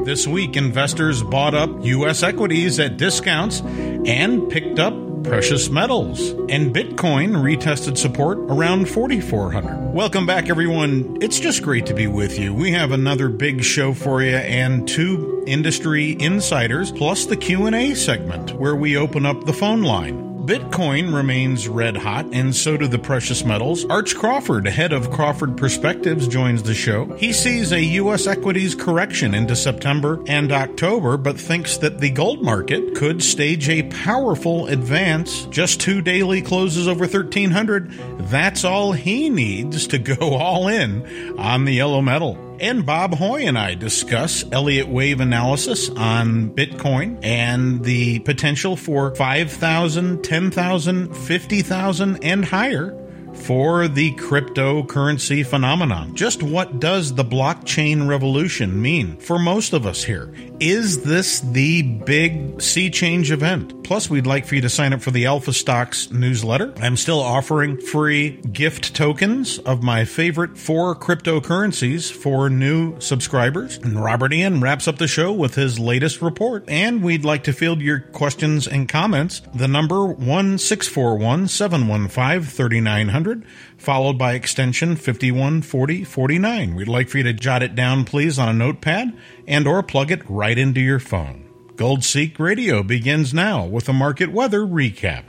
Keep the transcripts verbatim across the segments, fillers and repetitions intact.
This week, investors bought up U S equities at discounts and picked up precious metals, and Bitcoin retested support around forty-four hundred. Welcome back, everyone. It's just great to be with you. We have another big show for you and two industry insiders, plus the Q and A segment where we open up the phone line. Bitcoin remains red hot, and so do the precious metals. Arch Crawford, head of Crawford Perspectives, joins the show. He sees a U S equities correction into September and October, but thinks that the gold market could stage a powerful advance. Just two daily closes over thirteen hundred. That's all he needs to go all in on the yellow metal. And Bob Hoye and I discuss Elliott Wave analysis on Bitcoin and the potential for five thousand, ten thousand, fifty thousand, and higher for the cryptocurrency phenomenon. Just what does the blockchain revolution mean for most of us here? Is this the big sea change event? Plus, we'd like for you to sign up for the Alpha Stocks newsletter. I'm still offering free gift tokens of my favorite four cryptocurrencies for new subscribers. And Robert Ian wraps up the show with his latest report. And we'd like to field your questions and comments. The number one six four one, seven one five, three nine zero zero, followed by extension fifty-one forty forty-nine. We'd like for you to jot it down, please, on a notepad and or plug it right into your phone. Gold Seek Radio begins now with a market weather recap.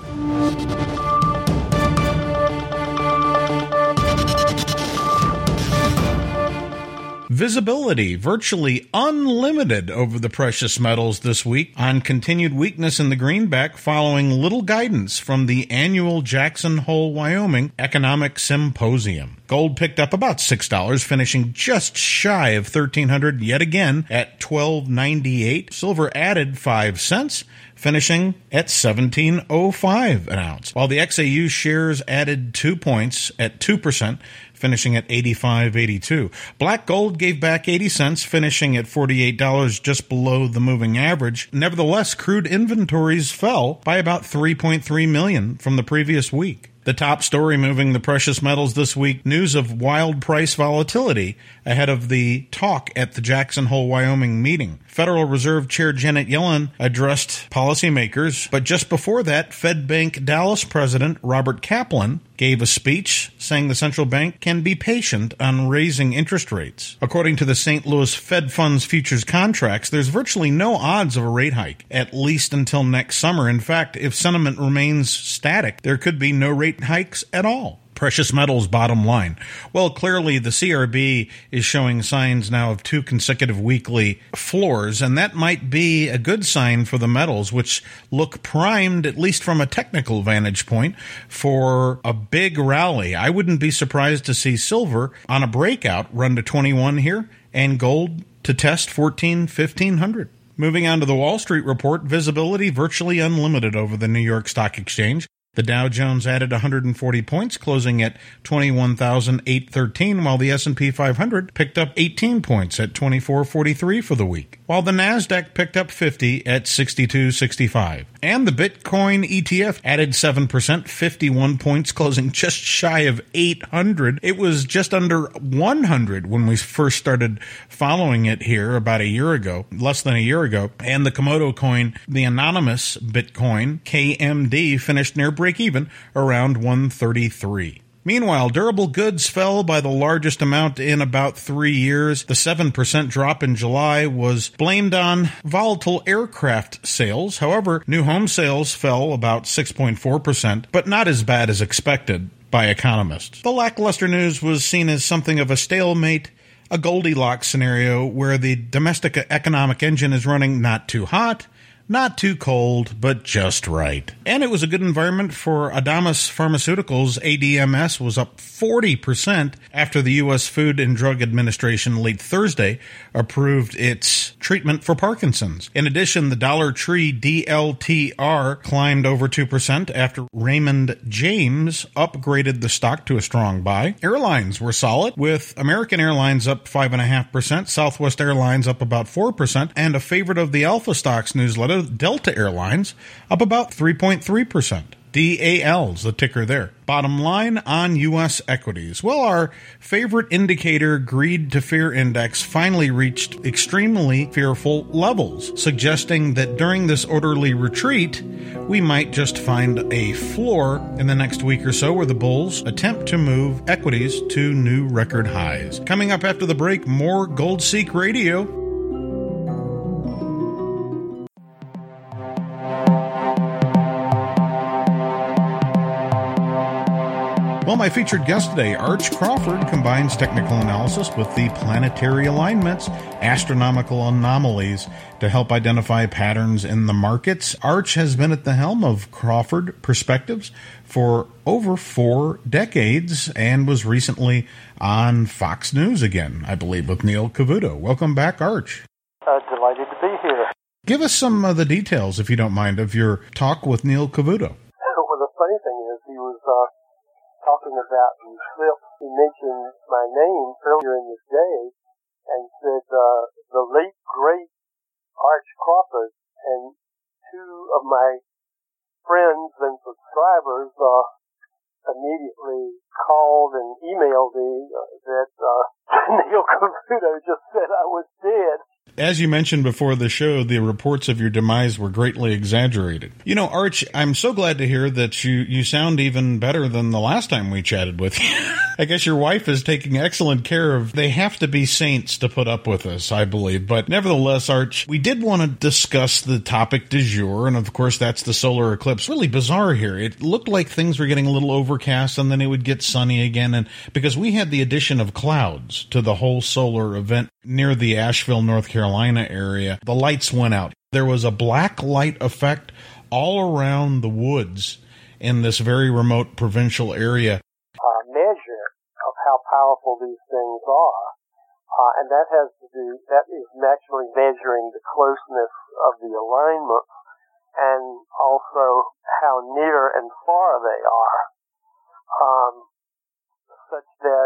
Visibility virtually unlimited over the precious metals this week on continued weakness in the greenback following little guidance from the annual Jackson Hole, Wyoming Economic Symposium. Gold picked up about six dollars, finishing just shy of thirteen hundred yet again at twelve ninety-eight. Silver added five cents, finishing at seventeen oh five an ounce, while the X A U shares added two points at two percent, finishing at eighty-five eighty-two. Black gold gave back eighty cents, finishing at forty-eight dollars, just below the moving average. Nevertheless, crude inventories fell by about three point three million from the previous week. The top story moving the precious metals this week, news of wild price volatility ahead of the talk at the Jackson Hole, Wyoming meeting. Federal Reserve Chair Janet Yellen addressed policymakers, but just before that, Fed Bank Dallas President Robert Kaplan gave a speech saying the central bank can be patient on raising interest rates. According to the Saint Louis Fed Funds futures contracts, there's virtually no odds of a rate hike, at least until next summer. In fact, if sentiment remains static, there could be no rate hikes at all. Precious metals bottom line. Well, clearly the C R B is showing signs now of two consecutive weekly floors, and that might be a good sign for the metals, which look primed, at least from a technical vantage point, for a big rally. I wouldn't be surprised to see silver on a breakout run to twenty-one here, and gold to test fourteen, fifteen hundred. Moving on to the Wall Street report, visibility virtually unlimited over the New York Stock Exchange. The Dow Jones added one hundred forty points, closing at twenty-one thousand eight hundred thirteen, while the S and P five hundred picked up eighteen points at twenty-four forty-three for the week, while the Nasdaq picked up fifty at sixty-two sixty-five. And the Bitcoin E T F added seven percent, fifty-one points, closing just shy of eight hundred. It was just under one hundred when we first started following it here about a year ago, less than a year ago. And the Komodo coin, the anonymous Bitcoin, K M D, finished near break even around one thirty-three. Meanwhile, durable goods fell by the largest amount in about three years. The seven percent drop in July was blamed on volatile aircraft sales. However, new home sales fell about six point four percent, but not as bad as expected by economists. The lackluster news was seen as something of a stalemate, a Goldilocks scenario where the domestic economic engine is running not too hot, not too cold, but just right. And it was a good environment for Adamas Pharmaceuticals. A D M S was up forty percent after the U S Food and Drug Administration late Thursday approved its treatment for Parkinson's. In addition, the Dollar Tree D L T R climbed over two percent after Raymond James upgraded the stock to a strong buy. Airlines were solid, with American Airlines up five point five percent, Southwest Airlines up about four percent, and a favorite of the Alpha Stocks newsletter, Delta Airlines, up about three point three percent. D A L's the ticker there. Bottom line on U S equities. Well, our favorite indicator, Greed to Fear Index, finally reached extremely fearful levels, suggesting that during this orderly retreat, we might just find a floor in the next week or so where the bulls attempt to move equities to new record highs. Coming up after the break, more Gold Seek Radio. Well, my featured guest today, Arch Crawford, combines technical analysis with the planetary alignments, astronomical anomalies to help identify patterns in the markets. Arch has been at the helm of Crawford Perspectives for over four decades and was recently on Fox News again, I believe, with Neil Cavuto. Welcome back, Arch. Uh, delighted to be here. Give us some of the details, if you don't mind, of your talk with Neil Cavuto. Well, the funny thing is, he was uh, talking about the eclipse. He mentioned my name earlier in the day and said, uh, the late, great Arch Crawford, and two of my friends and subscribers uh, immediately called and emailed me uh, that uh, Neil Cavuto just said I was dead. As you mentioned before the show, the reports of your demise were greatly exaggerated. You know, Arch, I'm so glad to hear that you, you sound even better than the last time we chatted with you. I guess your wife is taking excellent care of. They have to be saints to put up with us, I believe. But nevertheless, Arch, we did want to discuss the topic du jour, and of course that's the solar eclipse. Really bizarre here. It looked like things were getting a little overcast, and then it would get sunny again. And because we had the addition of clouds to the whole solar event near the Asheville, North Carolina area, the lights went out. There was a black light effect all around the woods in this very remote provincial area. Uh, measure of how powerful these things are. Uh, and that has to do, that is naturally measuring the closeness of the alignment and also how near and far they are. Um, such that,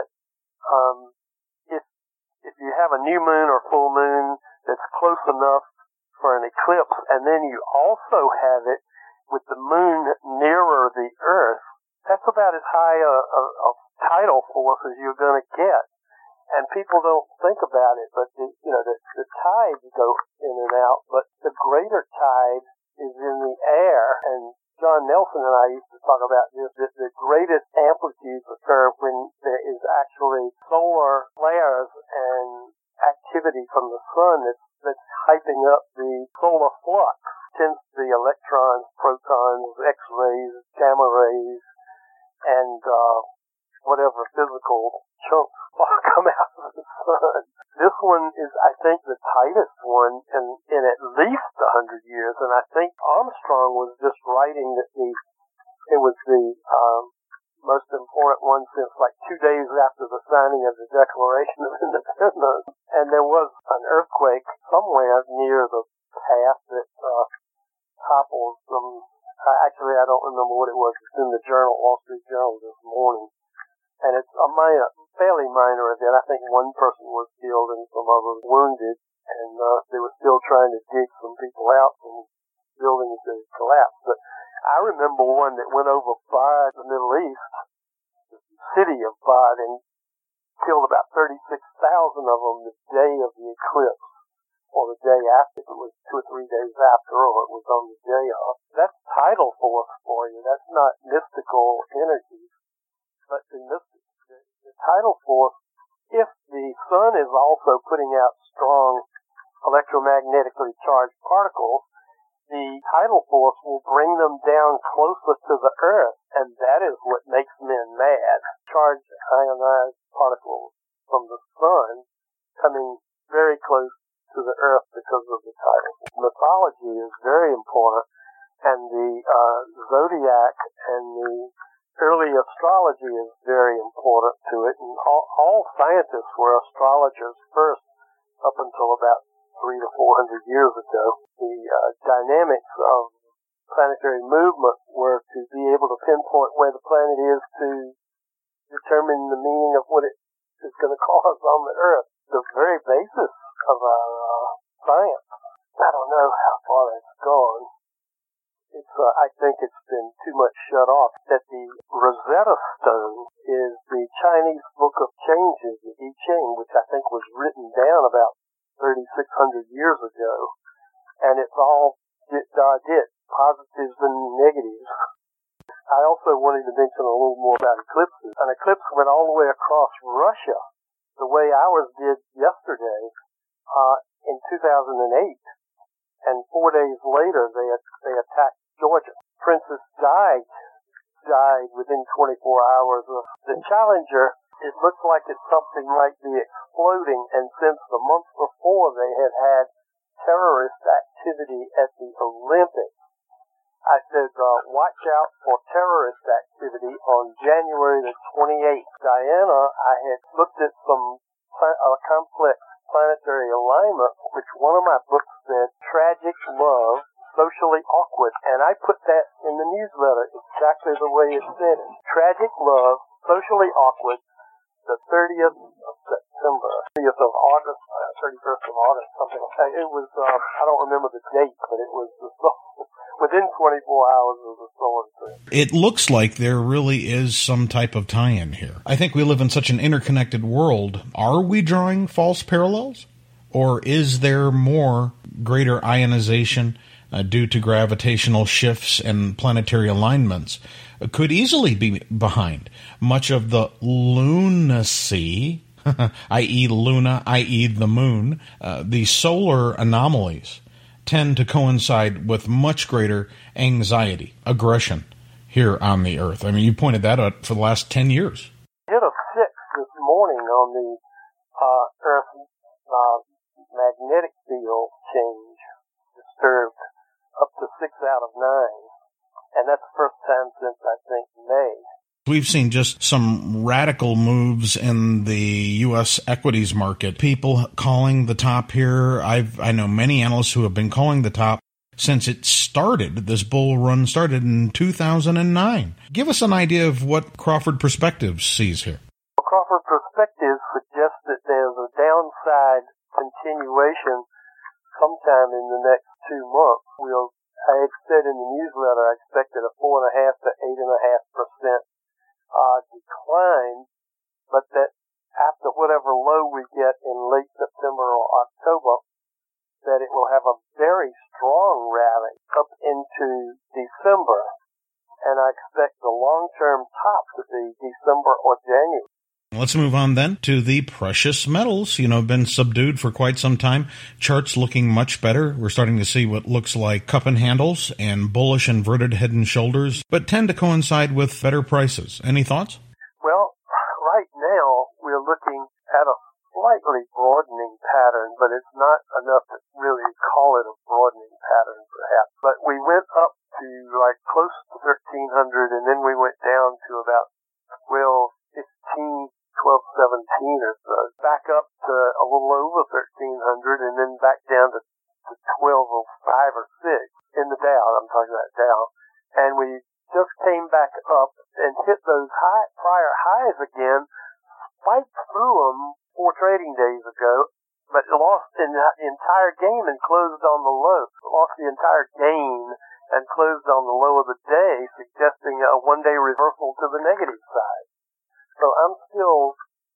um, if, if you have a new moon or full moon that's close enough for an eclipse, and then you also have it with the moon nearer the Earth, that's about as high a, a, a tidal force as you're going to get. And people don't think about it, but the, you know, the, the tides go in and out, but the greater tide is in the air. And John Nelson and I used to talk about this, that the greatest amplitudes occur when there is actually solar flares and activity from the sun that's, that's hyping up the solar flux, since the electrons, protons, X-rays, gamma rays, and uh, whatever physical chunks come out of the sun. This one is, I think, the tightest one in, in at least a hundred years, and I think Armstrong was just writing that the it was the um, most important one since like two days after the signing of the Declaration of Independence. And there was an earthquake somewhere near the path that uh, toppled some. Uh, actually, I don't remember what it was. It's in the Journal, Wall Street Journal this morning. And it's a minor, fairly minor event. I think one person was killed and some others wounded. And uh, they were still trying to dig some people out from buildings that had collapsed. But I remember one that went over Bad, the Middle East, the city of Bad, and killed about thirty-six thousand of them the day of the eclipse, or the day after. It was two or three days after, or it was on the day of. That's tidal force for you. That's not mystical energy. But the, the, the tidal force, if the sun is also putting out strong electromagnetically charged particles, the tidal force will bring them down closer to the Earth, and that is what makes men mad. Charged ionized particles from the sun coming very close to the Earth because of the tidal force. Mythology is very important, and the uh, zodiac and the early astrology is very important to it, and all, all scientists were astrologers first up until about three to four hundred years ago. The uh, dynamics of planetary movement were to be able to pinpoint where the planet is to determine the meaning of what it is going to cause on the Earth. The very basis of our uh, science. I don't know how far it's gone. It's uh, uh, I think it's been too much shut off, that the Rosetta Stone is the Chinese Book of Changes, the I Ching, which I think was written down about thirty-six hundred years ago. And it's all dit, da, dit, positives and negatives. I also wanted to mention a little more about eclipses. An eclipse went all the way across Russia, the way ours did yesterday, uh, in two thousand eight. And four days later, they they attacked Georgia. Princess Di died within twenty-four hours. Of the Challenger, it looks like it's something might be exploding, and since the month before they had had terrorist activity at the Olympics, I said, uh, watch out for terrorist activity on January the twenty-eighth. Diana, I had looked at some uh, complex planetary alignment, which one of my books said, tragic love, socially awkward, and I put that in the newsletter exactly the way it said it. Tragic love, socially awkward, the thirtieth of September, thirtieth of August, uh, thirty-first of August, something like that. It was, uh, I don't remember the date, but it was the within twenty-four hours of the solar eclipse. It looks like there really is some type of tie-in here. I think we live in such an interconnected world. Are we drawing false parallels? Or is there more greater ionization uh, due to gravitational shifts and planetary alignments uh, could easily be behind much of the lunacy, that is. Luna, that is the moon, uh, the solar anomalies tend to coincide with much greater anxiety, aggression here on the Earth. I mean, you pointed that out for the last ten years. Hit a six this morning on the uh, Earth uh, magnetic field change, disturbed up to six out of nine. And that's the first time since, I think, May. We've seen just some radical moves in the U S equities market. People calling the top here. I've, I know many analysts who have been calling the top since it started. This bull run started in two thousand nine. Give us an idea of what Crawford Perspectives sees here. Well, Crawford Perspectives suggests that there's a downside continuation sometime in the next two months. We'll, I had said in the newsletter I expected a four and a half to eight and a half percent uh, decline, but that after whatever low we get in late September or October, that it will have a very strong rally up into December, and I expect the long-term top to be December or January. Let's move on then to the precious metals. You know, been subdued for quite some time. Charts looking much better. We're starting to see what looks like cup and handles and bullish inverted head and shoulders, but tend to coincide with better prices. Any thoughts? Well, right now we're looking at a slightly broadening pattern, but it's not enough to really call it a broadening pattern, perhaps. But we went up to like close to thirteen hundred, and then we went down to about twelve fifteen, twelve seventeen or so, back up to a little over thirteen hundred, and then back down to, to twelve oh five or six in the Dow. I'm talking about Dow. And we just came back up and hit those high, prior highs again, spiked through them four trading days ago, but lost in the entire game and closed on the low. Lost the entire gain and closed on the low of the day, suggesting a one-day reversal to the negative side. So I'm still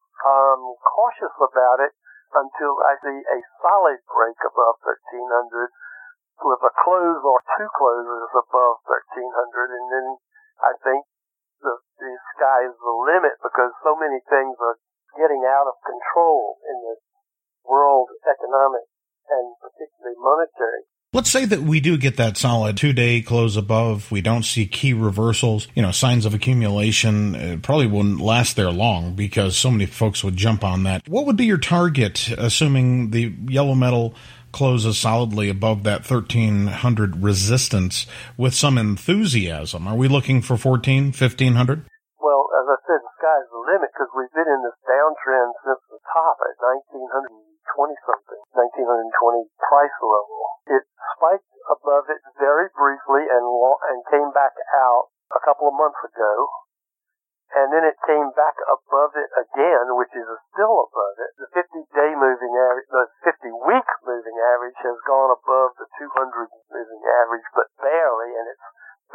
um, cautious about it until I see a solid break above thirteen hundred with a close or two closes above thirteen hundred, and then I think the, the sky is the limit because so many things are getting out of control in the world economic and particularly monetary. Let's say that we do get that solid two-day close above. We don't see key reversals, you know, signs of accumulation. It probably wouldn't last there long because so many folks would jump on that. What would be your target, assuming the yellow metal closes solidly above that thirteen hundred resistance with some enthusiasm? Are we looking for fourteen, fifteen hundred? Well, as I said, the sky's the limit because we've been in this downtrend since the top at nineteen twenty something, nineteen twenty price level. It spiked above it very briefly and and came back out a couple of months ago, and then it came back above it again, which is still above it. The fifty-day moving average, the fifty-week moving average has gone above the two hundred moving average, but barely, and it's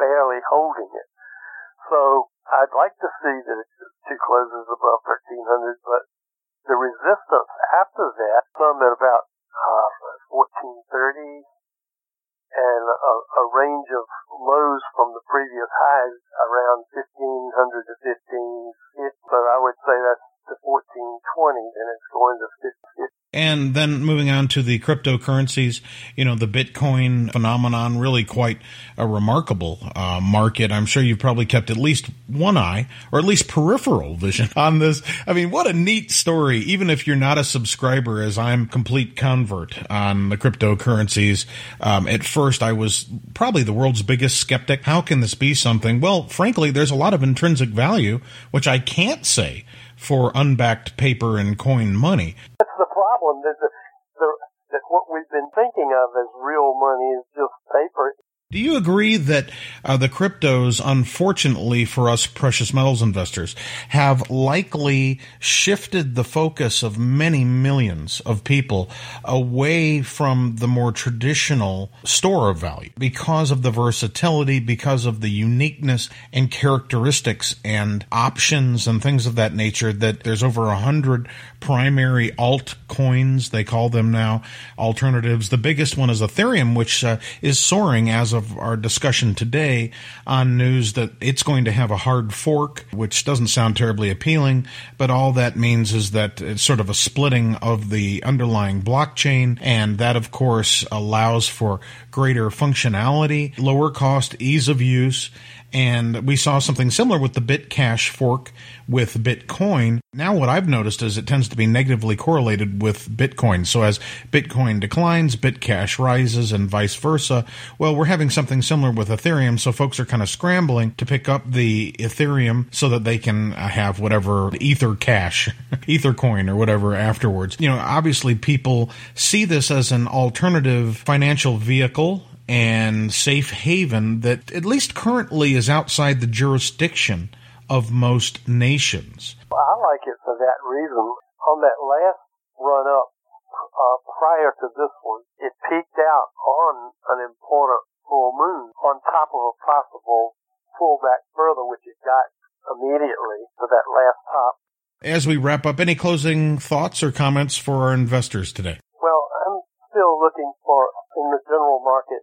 a range of lows from the previous highs around fifteen hundred to fifteen fifty. So I would say that's to fourteen twenty, then it's going to fifteen fifty. And then moving on to the cryptocurrencies, you know, the Bitcoin phenomenon, really quite a remarkable uh, market. I'm sure you've probably kept at least one eye, or at least peripheral vision on this. I mean, what a neat story, even if you're not a subscriber, as I'm complete convert on the cryptocurrencies. Um, at first, I was probably the world's biggest skeptic. How can this be something? Well, frankly, there's a lot of intrinsic value, which I can't say for unbacked paper and coin money. That's the problem. That, the, the, that what we've been thinking of as real money is just paper. Do you agree that uh, the cryptos, unfortunately for us precious metals investors, have likely shifted the focus of many millions of people away from the more traditional store of value because of the versatility, because of the uniqueness and characteristics and options and things of that nature, that there's over a hundred primary altcoins, they call them now, alternatives. The biggest one is Ethereum, which uh, is soaring as of our discussion today on news that it's going to have a hard fork, which doesn't sound terribly appealing, but all that means is that it's sort of a splitting of the underlying blockchain, and that, of course, allows for greater functionality, lower cost, ease of use. And we saw something similar with the Bitcash fork with Bitcoin. Now what I've noticed is it tends to be negatively correlated with Bitcoin. So as Bitcoin declines, Bitcash rises and vice versa. Well, we're having something similar with Ethereum. So folks are kind of scrambling to pick up the Ethereum so that they can have whatever Ether Cash, Ether Coin or whatever afterwards. You know, obviously people see this as an alternative financial vehicle and safe haven that at least currently is outside the jurisdiction of most nations. Well, I like it for that reason. On that last run-up uh, prior to this one, it peaked out on an important full moon on top of a possible pullback further, which it got immediately for that last top. As we wrap up, any closing thoughts or comments for our investors today? Well, I'm still looking for, in the general market,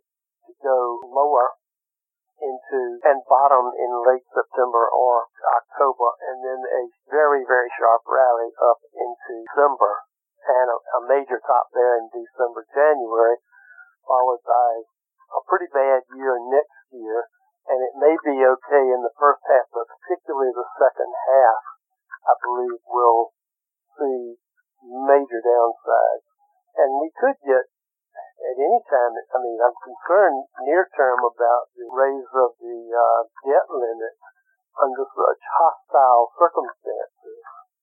go lower into and bottom in late September or October, and then a very, very sharp rally up into December, and a, a major top there in December, January, followed by a pretty bad year next year, and it may be okay in the first half, but particularly the second half, I believe we'll see major downsides. And we could get at any time, I mean, I'm concerned near term about the raise of the uh, debt limit under such hostile circumstances,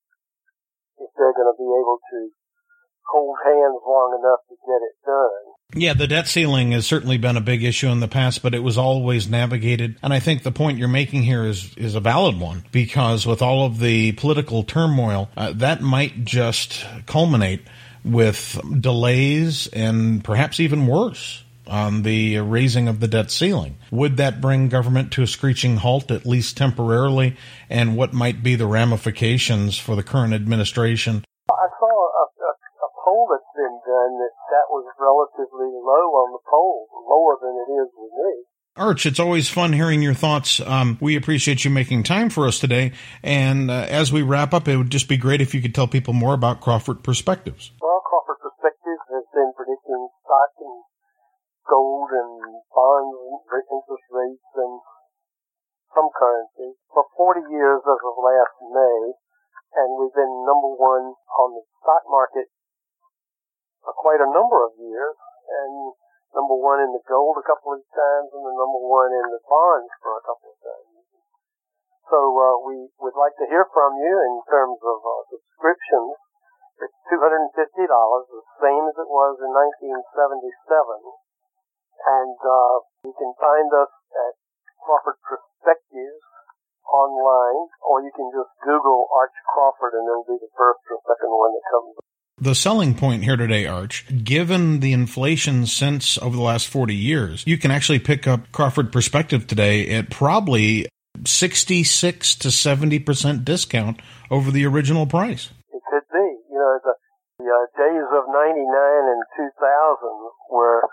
if they're going to be able to hold hands long enough to get it done. Yeah, the debt ceiling has certainly been a big issue in the past, but it was always navigated. And I think the point you're making here is, is a valid one, because with all of the political turmoil, uh, that might just culminate with delays and perhaps even worse on the raising of the debt ceiling. Would that bring government to a screeching halt, at least temporarily? And what might be the ramifications for the current administration? I saw a, a, a poll that's been done that that was relatively low on the poll, lower than it is with me. Arch, it's always fun hearing your thoughts. Um, we appreciate you making time for us today. And uh, as we wrap up, it would just be great if you could tell people more about Crawford Perspectives. Well, Crawford Perspectives has been predicting stock and gold and bonds and interest rates and some currencies for forty years as of last May. And we've been number one on the stock market for quite a number of years. And number one in the gold a couple of times, and the number one in the bonds for a couple of times. So uh, we would like to hear from you in terms of uh, subscriptions. It's two hundred fifty dollars, the same as it was in nineteen seventy-seven. And uh, you can find us at Crawford Perspectives online, or you can just Google Arch Crawford, and it'll be the first or second one that comes up. The selling point here today, Arch, given the inflation since over the last forty years, you can actually pick up Crawford Perspective today at probably sixty-six to seventy percent discount over the original price. It could be. You know, the, the uh, days of ninety-nine and two thousand were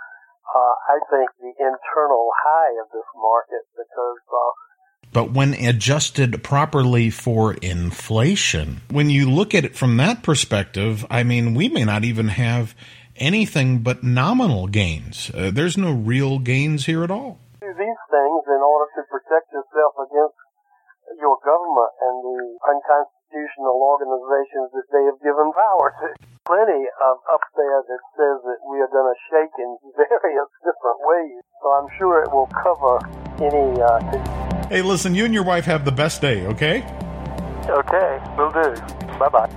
uh, I think, the internal high of this market because uh, But when adjusted properly for inflation, when you look at it from that perspective, I mean, we may not even have anything but nominal gains. Uh, there's no real gains here at all. Do these things in order to protect yourself against your government and the unconstitutional organizations that they have given power to. Plenty of up there that says that we are going to shake in various different ways. So I'm sure it will cover any... Uh, Hey, listen, you and your wife have the best day, okay? Okay, will do. Bye-bye.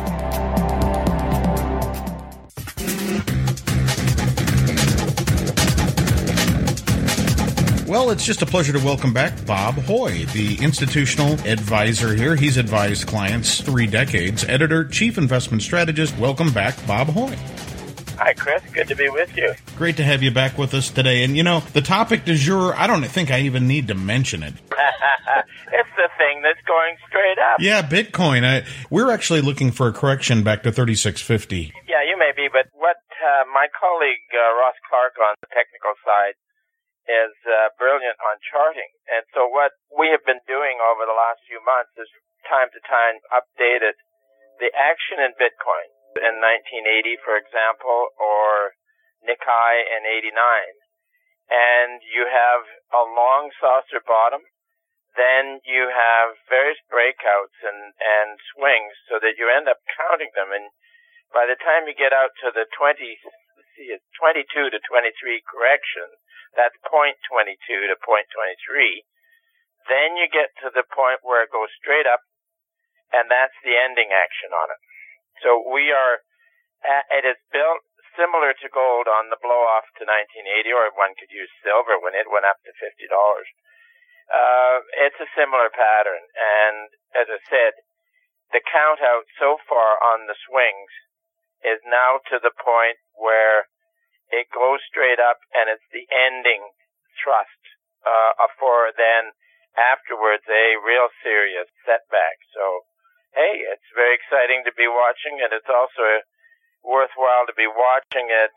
Well, it's just a pleasure to welcome back Bob Hoye, the institutional advisor here. He's advised clients three decades. Editor, chief investment strategist. Welcome back, Bob Hoye. Hi, Chris. Good to be with you. Great to have you back with us today. And, you know, the topic du jour, I don't think I even need to mention it. It's the thing that's going straight up. Yeah, Bitcoin. I, we're actually looking for a correction back to thirty-six fifty. Yeah, you may be, but what uh, my colleague uh, Ross Clark on the technical side is uh, brilliant on charting. And so what we have been doing over the last few months is time to time updated the action in Bitcoin in nineteen eighty, for example, or Nikkei in eighty-nine. And you have a long saucer bottom. Then you have various breakouts and, and swings so that you end up counting them. And by the time you get out to the twenty, let's see, it's twenty-two to twenty-three correction, that's zero point two two to zero point two three. Then you get to the point where it goes straight up, and that's the ending action on it. So we are, it is built similar to gold on the blow off to nineteen eighty, or one could use silver when it went up to fifty dollars. Uh, it's a similar pattern. And as I said, the count out so far on the swings is now to the point where it goes straight up and it's the ending thrust, uh, for then afterwards a real serious setback. So, hey, it's very exciting to be watching, and it's also worthwhile to be watching it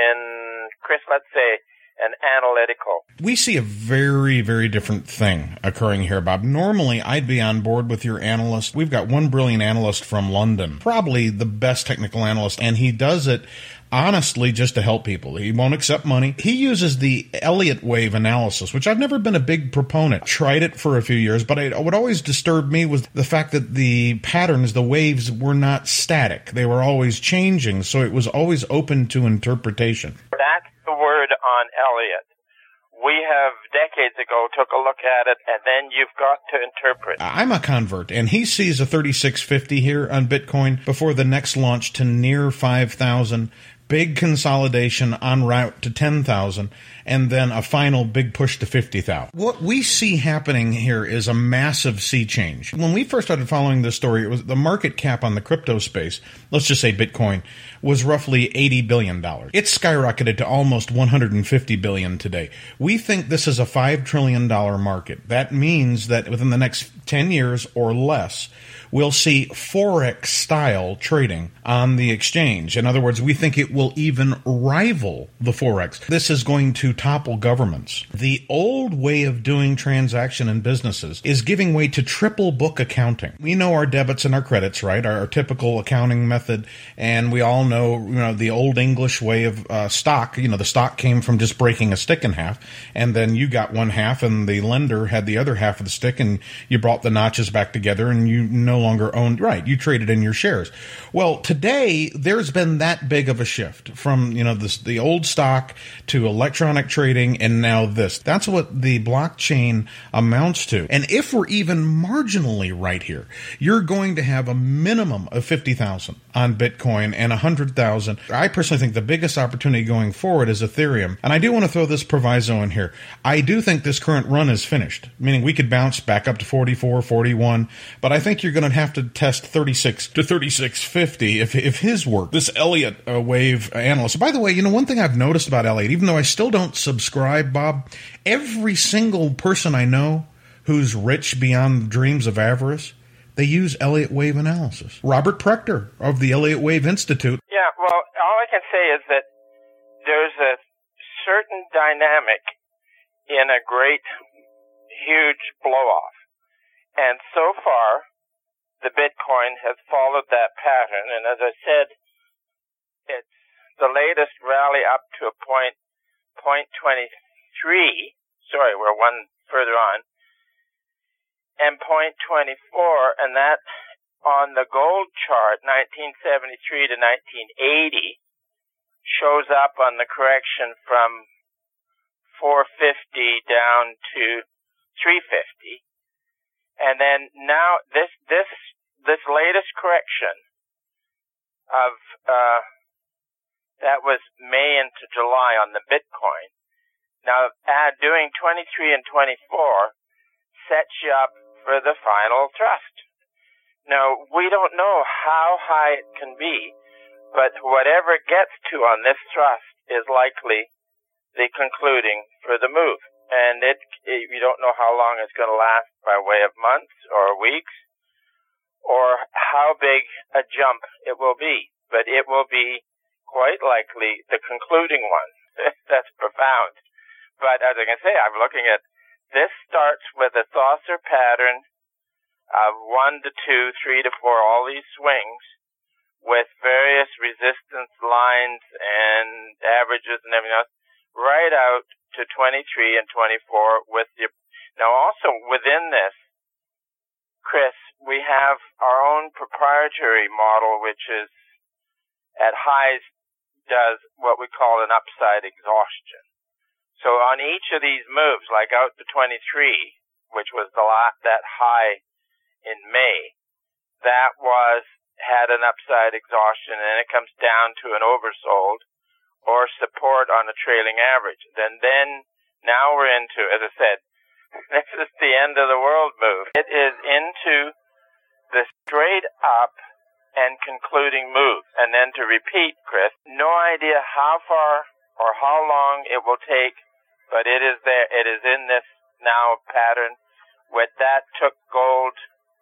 in, Chris, let's say, an analytical. We see a very, very different thing occurring here, Bob. Normally, I'd be on board with your analyst. We've got one brilliant analyst from London, probably the best technical analyst, and he does it honestly just to help people. He won't accept money. He uses the Elliott wave analysis, which I've never been a big proponent. Tried it for a few years, but I, what always disturbed me was the fact that the patterns, the waves, were not static. They were always changing, so it was always open to interpretation. That's the word on Elliott. We have decades ago took a look at it, and then you've got to interpret. I'm a convert, and he sees a thirty-six fifty here on Bitcoin before the next launch to near five thousand. Big consolidation en route to ten thousand, and then a final big push to fifty thousand. What we see happening here is a massive sea change. When we first started following this story, it was the market cap on the crypto space, let's just say Bitcoin, was roughly eighty billion dollars. It skyrocketed to almost one hundred fifty billion dollars today. We think this is a five trillion dollars market. That means that within the next ten years or less, we'll see Forex-style trading on the exchange. In other words, we think it will even rival the Forex. This is going to topple governments. The old way of doing transaction in businesses is giving way to triple book accounting. We know our debits and our credits, right? Our, our typical accounting method. And we all know, you know, the old English way of uh, stock. You know, the stock came from just breaking a stick in half. And then you got one half and the lender had the other half of the stick, and you brought the notches back together, and you no longer owned, right, you traded in your shares. Well, today, there's been that big of a shift from, you know, this, the old stock to electronic trading, and now this. That's what the blockchain amounts to. And if we're even marginally right here, you're going to have a minimum of fifty thousand on Bitcoin and one hundred thousand. I personally think the biggest opportunity going forward is Ethereum. And I do want to throw this proviso in here. I do think this current run is finished, meaning we could bounce back up to forty-four, forty-one, but I think you're going to have to test thirty-six to thirty-six fifty if if his work, this Elliott uh, wave analyst. By the way, you know, one thing I've noticed about Elliott, even though I still don't subscribe, Bob, every single person I know who's rich beyond the dreams of avarice, they use Elliott wave analysis. Robert Prechter of the Elliott Wave Institute. Yeah, well, all I can say is that there's a certain dynamic in a great, huge blow-off. And so far, the Bitcoin has followed that pattern. And as I said, it's the latest rally up to a point, point twenty-three. Sorry, we're one further on. And point twenty-four, and that on the gold chart, nineteen seventy-three to nineteen eighty, shows up on the correction from four fifty down to three fifty. And then now this this this latest correction of uh that was May into July on the Bitcoin. Now uh, doing twenty-three and twenty-four sets you up for the final thrust. Now we don't know how high it can be, but whatever it gets to on this thrust is likely the concluding for the move. And it, it you don't know how long it's going to last by way of months or weeks or how big a jump it will be. But it will be quite likely the concluding one. That's profound. But as I can say, I'm looking at this starts with a saucer pattern of one to two, three to four, all these swings with various resistance lines and averages and everything else, right out to twenty-three and twenty-four with the, now also within this, Chris, we have our own proprietary model, which is at highs does what we call an upside exhaustion. So on each of these moves, like out to twenty-three, which was the last, that high in May, that was, had an upside exhaustion, and it comes down to an oversold or support on a trailing average. Then, then now we're into, as I said, this is the end of the world move. It is into the straight up and concluding move. And then to repeat, Chris, no idea how far or how long it will take, but it is there. It is in this now pattern. With that took gold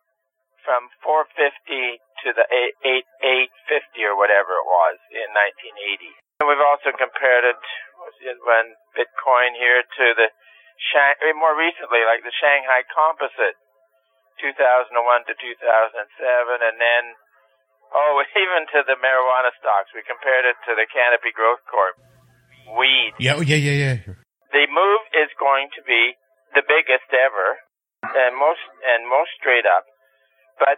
from four fifty to the eight fifty or whatever it was in nineteen eighty. And we've also compared it when Bitcoin here to the Shang, more recently, like the Shanghai Composite, two thousand one to two thousand seven, and then, oh, even to the marijuana stocks. We compared it to the Canopy Growth Corp. Weed. Yeah, yeah, yeah, yeah. The move is going to be the biggest ever, and most and most straight up. But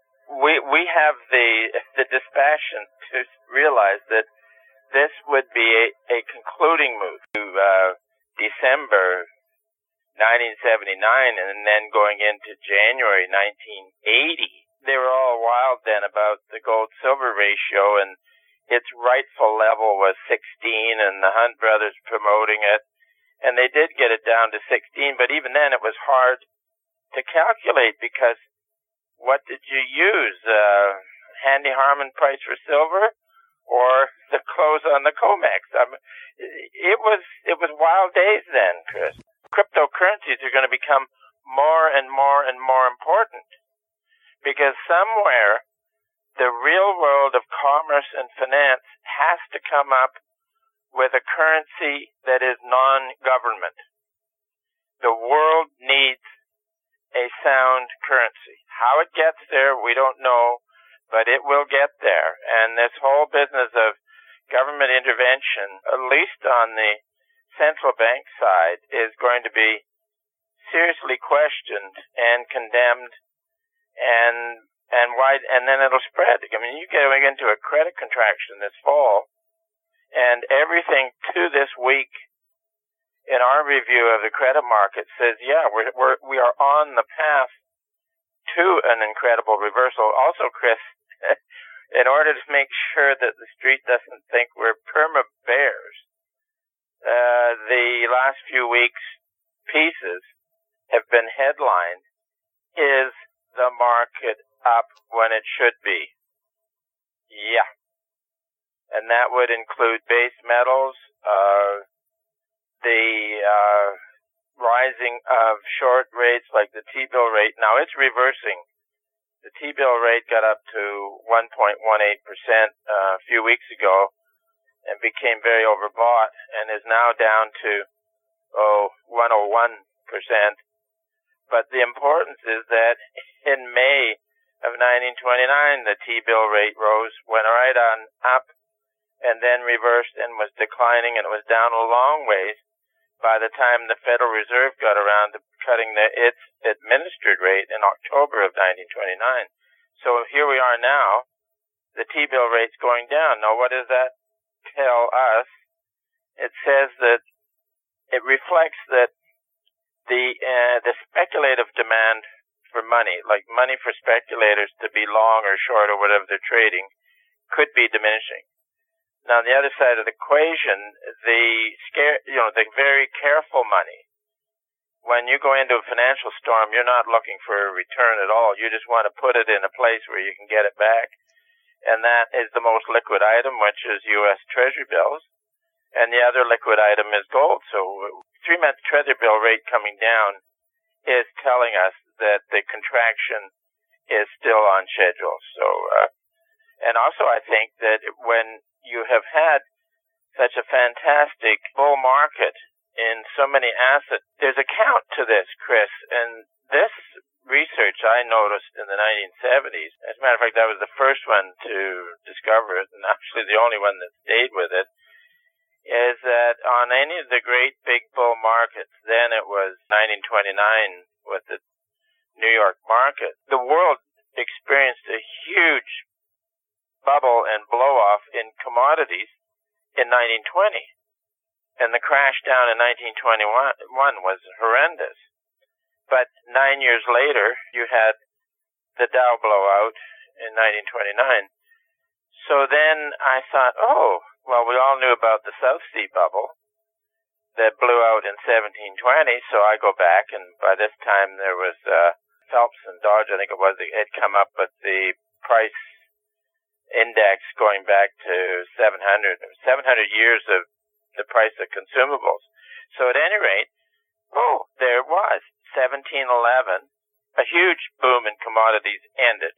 we we have the the dispassion to realize that this would be a, a concluding move to uh, December nineteen seventy-nine, and then going into January nineteen eighty. They were all wild then about the gold-silver ratio, and its rightful level was sixteen, and the Hunt brothers promoting it. And they did get it down to sixteen, but even then it was hard to calculate because what did you use? Uh, Handy Harman price for silver or the close on the COMEX? I mean, it was it was wild days then, Chris. Cryptocurrencies are going to become more and more and more important because somewhere the real world of commerce and finance has to come up with a currency that is non-government. The world needs a sound currency. How it gets there, we don't know, but it will get there. And this whole business of government intervention, at least on the central bank side, is going to be seriously questioned and condemned, and and why, and then it'll spread. I mean, you get into a credit contraction this fall, and everything to this week in our review of the credit market says, yeah, we're, we're, we are on the path to an incredible reversal. Also, Chris, in order to make sure that the street doesn't think we're perma bears, uh, the last few weeks' pieces have been headlined, is the market up when it should be? Yeah. And that would include base metals, uh, the uh, rising of short rates like the T-bill rate. Now it's reversing. The T-bill rate got up to one point one eight percent uh, a few weeks ago, and became very overbought and is now down to, oh, one hundred one percent. But the importance is that in May of nineteen twenty-nine, the T-bill rate rose, went right on up, and then reversed and was declining, and it was down a long ways by the time the Federal Reserve got around to cutting the, its administered rate in October of nineteen twenty-nine. So here we are now, the T-bill rate's going down. Now what does that tell us? It says that it reflects that the uh, the speculative demand for money, like money for speculators to be long or short or whatever they're trading, could be diminishing. Now, on the other side of the equation, the scare, you know, the very careful money, when you go into a financial storm, you're not looking for a return at all. You just want to put it in a place where you can get it back. And that is the most liquid item, which is U S Treasury bills. And the other liquid item is gold. So three-month Treasury bill rate coming down is telling us that the contraction is still on schedule. So, uh, and also I think that when you have had such a fantastic bull market in so many assets, there's a count to this, Chris. And this research I noticed in the nineteen seventies, as a matter of fact, I was the first one to discover it, and actually the only one that stayed with it, is that on any of the great big bull markets, then it was nineteen twenty-nine with the New York market, the world experienced a huge bubble and blow-off in commodities in nineteen twenty. And the crash down in nineteen twenty-one was horrendous. But nine years later, you had the Dow blowout in nineteen twenty-nine. So then I thought, oh, well, we all knew about the South Sea bubble that blew out in seventeen twenty. So I go back, and by this time there was uh, Phelps and Dodge, I think it was, it had come up with the price index going back to seven hundred, seven hundred years of the price of consumables. So at any rate, oh, there it was, seventeen eleven, a huge boom in commodities ended.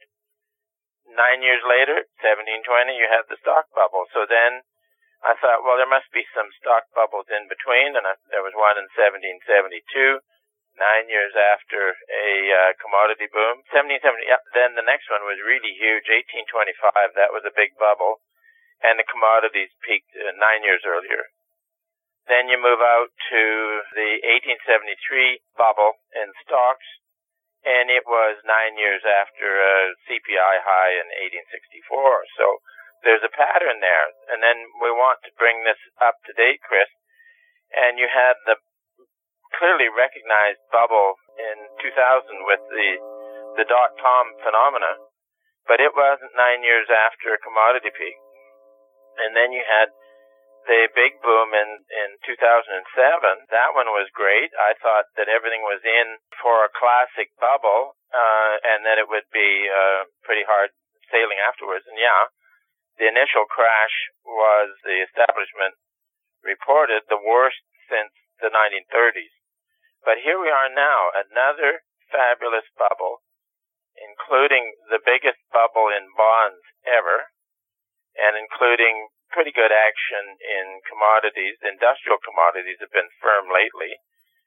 Nine years later, seventeen twenty, you had the stock bubble. So then I thought, well, there must be some stock bubbles in between, and I, there was one in seventeen seventy-two. Nine years after a uh, commodity boom. seventeen seventy, yeah, then the next one was really huge, eighteen twenty-five. That was a big bubble, and the commodities peaked uh, nine years earlier. Then you move out to the eighteen seventy-three bubble in stocks, and it was nine years after a C P I high in eighteen sixty-four. So there's a pattern there. And then we want to bring this up to date, Chris, and you had the clearly recognized bubble in two thousand with the the dot-com phenomena, but it wasn't nine years after a commodity peak. And then you had the big boom in, in two thousand seven. That one was great. I thought that everything was in for a classic bubble, uh, and that it would be uh, pretty hard sailing afterwards. And yeah, the initial crash was, the establishment reported, the worst since the nineteen thirties. But here we are now, another fabulous bubble, including the biggest bubble in bonds ever, and including pretty good action in commodities. Industrial commodities have been firm lately.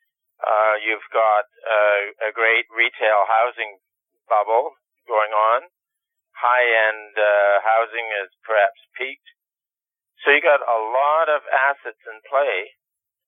Uh, you've got uh, a great retail housing bubble going on. High-end uh, housing has perhaps peaked. So you got a lot of assets in play.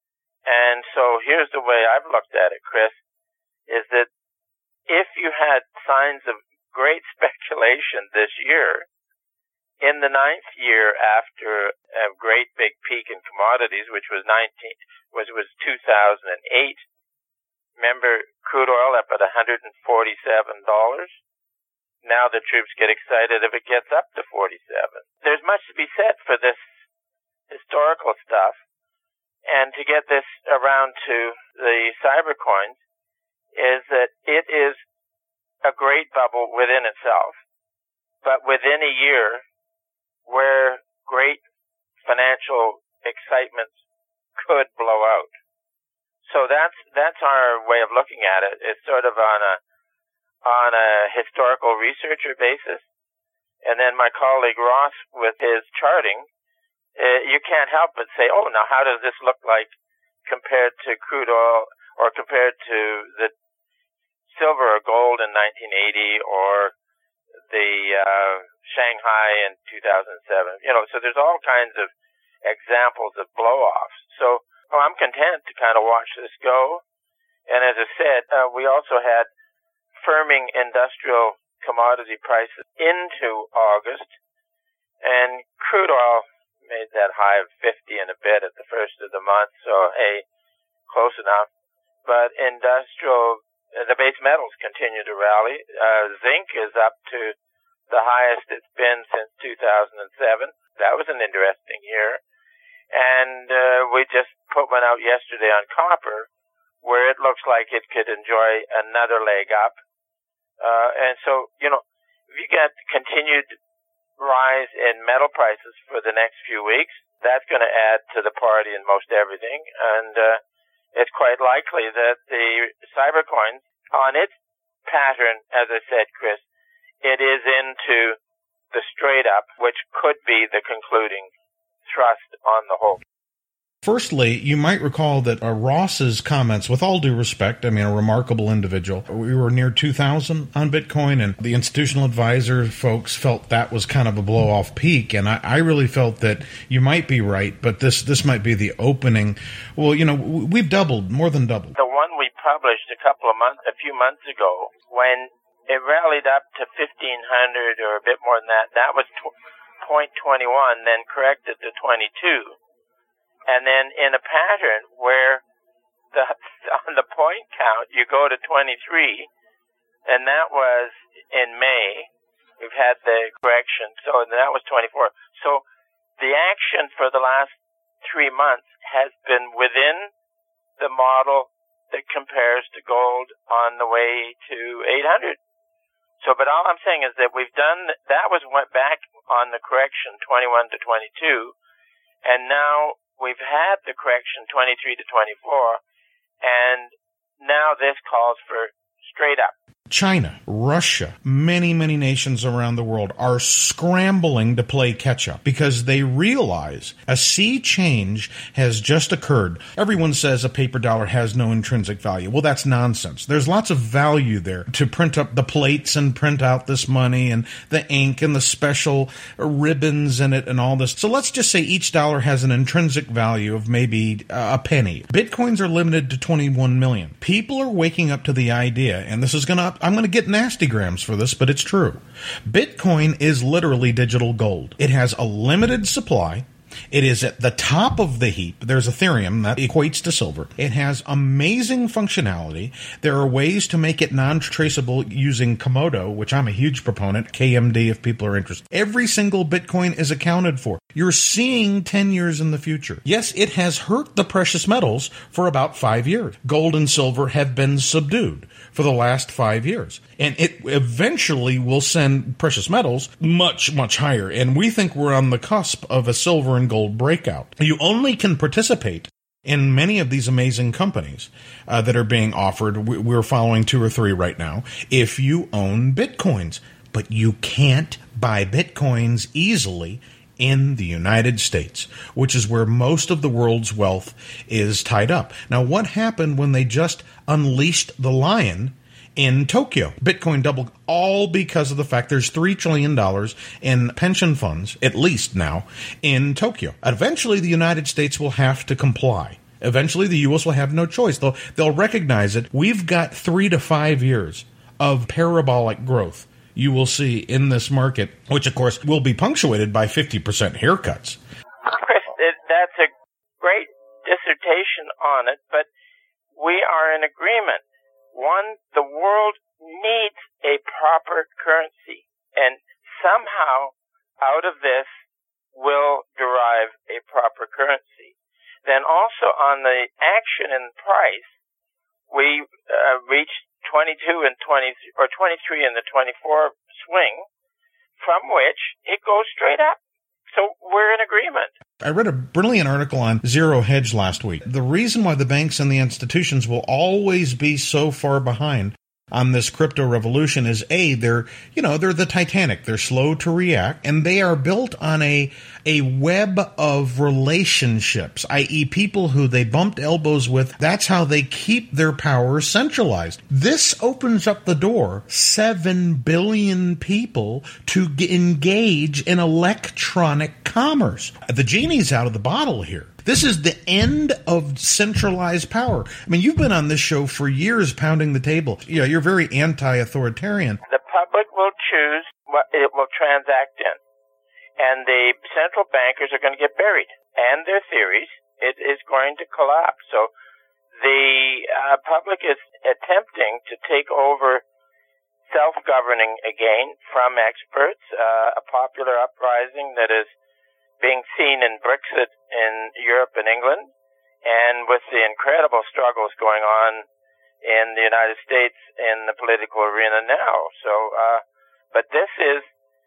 And so here's the way I've looked at it, Chris, is that if you had signs of great speculation this year, in the ninth year after a great big peak in commodities, which was nineteen, was was two thousand eight, remember crude oil up at one hundred forty-seven dollars? Now the troops get excited if it gets up to forty-seven. There's much to be said for this historical stuff. And to get this around to the cyber coins is that it is a great bubble within itself, but within a year where great financial excitement could blow out. So that's that's our way of looking at it. It's sort of on a on a historical researcher basis. And then my colleague Ross, with his charting, uh, you can't help but say, oh, now how does this look like compared to crude oil or compared to the silver or gold in nineteen eighty or the uh, Shanghai in two thousand seven? You know, so there's all kinds of examples of blow-offs. So well, I'm content to kind of watch this go. And as I said, uh, we also had firming industrial commodity prices into August, and crude oil made that high of fifty and a bit at the first of the month, so hey, close enough. But industrial, the base metals continue to rally. Uh, zinc is up to the highest it's been since two thousand seven. That was an interesting year. And uh, we just put one out yesterday on copper, where it looks like it could enjoy another leg up. Uh, and so, you know, if you get continued rise in metal prices for the next few weeks, that's going to add to the party in most everything. And uh, it's quite likely that the cybercoin, on its pattern, as I said, Chris, it is into the straight up, which could be the concluding thrust on the whole. Firstly, you might recall that uh, Ross's comments, with all due respect, I mean, a remarkable individual, we were near two thousand on Bitcoin, and the institutional advisor folks felt that was kind of a blow-off peak, and I, I really felt that you might be right, but this, this might be the opening. Well, you know, we've doubled, more than doubled. The one we published a couple of months, a few months ago, when it rallied up to fifteen hundred or a bit more than that, that was zero point two one, then corrected to twenty-two. And then in a pattern where the on the point count you go to twenty-three, and that was in May. We've had the correction, so that was twenty-four. So the action for the last three months has been within the model that compares to gold on the way to eight hundred. So, but all I'm saying is that we've done, that was went back on the correction twenty-one to twenty-two, and now we've had the correction twenty-three to twenty-four, and now this calls for straight up. China, Russia, many, many nations around the world are scrambling to play catch-up because they realize a sea change has just occurred. Everyone says a paper dollar has no intrinsic value. Well, that's nonsense. There's lots of value there to print up the plates and print out this money and the ink and the special ribbons in it and all this. So let's just say each dollar has an intrinsic value of maybe a penny. Bitcoins are limited to twenty-one million. People are waking up to the idea, and this is going to I'm going to get nasty grams for this, but it's true. Bitcoin is literally digital gold. It has a limited supply. It is at the top of the heap. There's Ethereum that equates to silver. It has amazing functionality. There are ways to make it non-traceable using Komodo, which I'm a huge proponent, K M D if people are interested. Every single Bitcoin is accounted for. You're seeing ten years in the future. Yes, it has hurt the precious metals for about five years. Gold and silver have been subdued for the last five years. And it eventually will send precious metals much, much higher. And we think we're on the cusp of a silver and gold breakout. You only can participate in many of these amazing companies uh, that are being offered. We're following two or three right now. If you own Bitcoins, but you can't buy Bitcoins easily in the United States, which is where most of the world's wealth is tied up. Now, what happened when they just unleashed the lion in Tokyo? Bitcoin doubled, all because of the fact there's three trillion dollars in pension funds, at least now, in Tokyo. Eventually, the United States will have to comply. Eventually, the U S will have no choice. They'll, they'll recognize it. We've got three to five years of parabolic growth you will see in this market, which, of course, will be punctuated by fifty percent haircuts. Chris, that's a great dissertation on it, but we are in agreement. One, the world needs a proper currency, and somehow out of this will derive a proper currency. Then also on the action and price, we uh, reached twenty-two and twenty, or twenty-three in the twenty-four swing, from which it goes straight up. So we're in agreement. I read a brilliant article on Zero Hedge last week. The reason why the banks and the institutions will always be so far behind on this crypto revolution is A, they're, you know, they're the Titanic. They're slow to react, and they are built on a a web of relationships, that is people who they bumped elbows with. That's how they keep their power centralized. This opens up the door, seven billion people to g- engage in electronic commerce. The genie's out of the bottle here. This is the end of centralized power. I mean, you've been on this show for years pounding the table. Yeah, you're very anti-authoritarian. The public will choose what it will transact in, and the central bankers are going to get buried, and their theories. It is going to collapse. So the uh, public is attempting to take over self-governing again from experts, uh, a popular uprising that is being seen in Brexit in Europe and England, and with the incredible struggles going on in the United States in the political arena now. So, uh, but this is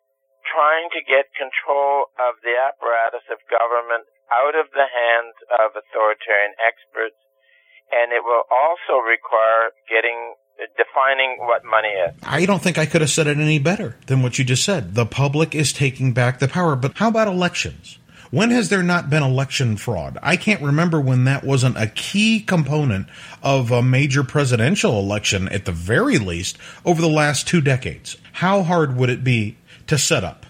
trying to get control of the apparatus of government out of the hands of authoritarian experts, and it will also require getting defining what money is. I don't think I could have said it any better than what you just said. The public is taking back the power. But how about elections? When has there not been election fraud? I can't remember when that wasn't a key component of a major presidential election, at the very least, over the last two decades. How hard would it be to set up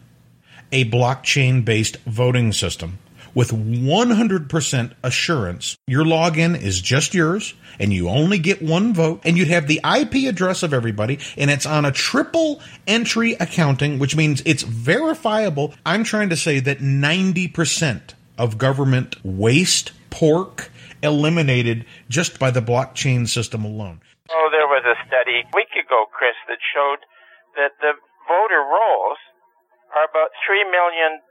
a blockchain-based voting system with one hundred percent assurance your login is just yours and you only get one vote, and you'd have the I P address of everybody, and it's on a triple entry accounting, which means it's verifiable. I'm trying to say that ninety percent of government waste, pork, eliminated just by the blockchain system alone. Oh, there was a study a week ago, Chris, that showed that the voter rolls are about three million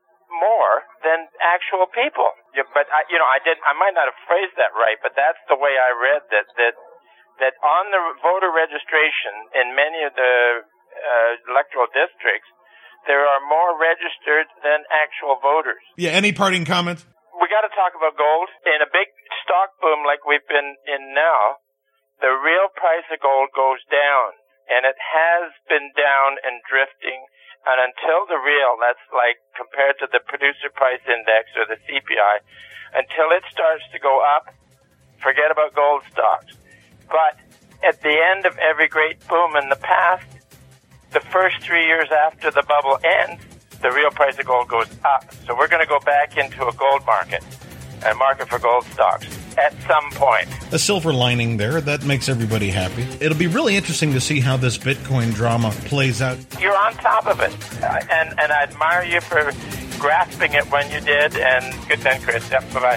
more than actual people. Yeah, but I, you know, I did. I might not have phrased that right, but that's the way I read that. That that on the voter registration in many of the uh, electoral districts, there are more registered than actual voters. Yeah. Any parting comments? We got to talk about gold. In a big stock boom like we've been in now, the real price of gold goes down, and it has been down and drifting. And until the real, that's like compared to the producer price index or the C P I, until it starts to go up, forget about gold stocks. But at the end of every great boom in the past, the first three years after the bubble ends, the real price of gold goes up. So we're going to go back into a gold market, a market for gold stocks at some point. A silver lining there. That makes everybody happy. It'll be really interesting to see how this Bitcoin drama plays out. You're on top of it. Uh, and, and I admire you for grasping it when you did. And good then, Chris. Yep, bye-bye.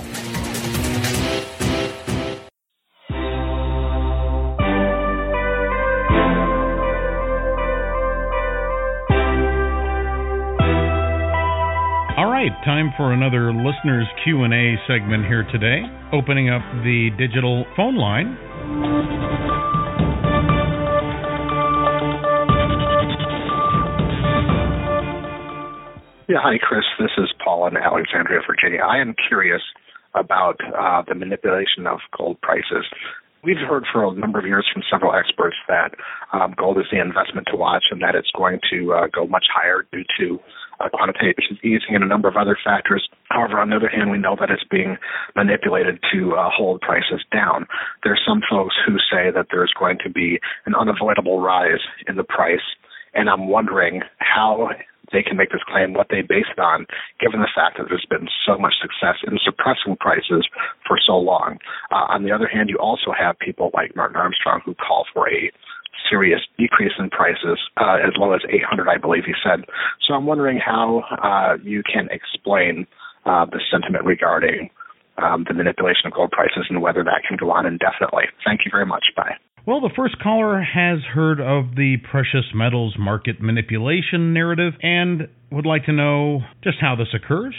All right, time for another listener's Q and A segment here today. Opening up the digital phone line. Yeah, hi, Chris. This is Paul in Alexandria, Virginia. I am curious about uh, the manipulation of gold prices. We've heard for a number of years from several experts that um, gold is the investment to watch and that it's going to uh, go much higher due to uh, quantitative easing and a number of other factors. However, on the other hand, we know that it's being manipulated to uh, hold prices down. There are some folks who say that there's going to be an unavoidable rise in the price, and I'm wondering how they can make this claim, what they base it on, given the fact that there's been so much success in suppressing prices for so long. Uh, on the other hand, you also have people like Martin Armstrong who call for a serious decrease in prices, uh, as low as eight hundred, I believe he said. So I'm wondering how uh, you can explain uh, the sentiment regarding um, the manipulation of gold prices and whether that can go on indefinitely. Thank you very much. Bye. Well, the first caller has heard of the precious metals market manipulation narrative and would like to know just how this occurs